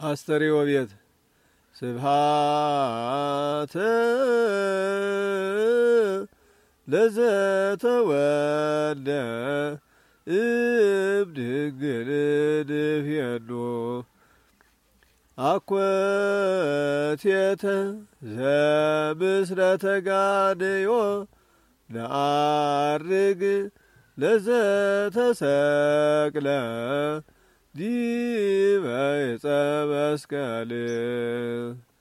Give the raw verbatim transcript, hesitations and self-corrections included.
አስተርእዮ ቤት ስብሐት ለዘተወልደ እምድንግል እምኔሁ አኮቴተ ዘምስለ ተጋንዮ ነዐርግ ለዘተሰቅለ ዲበ ዕፀ መስቀል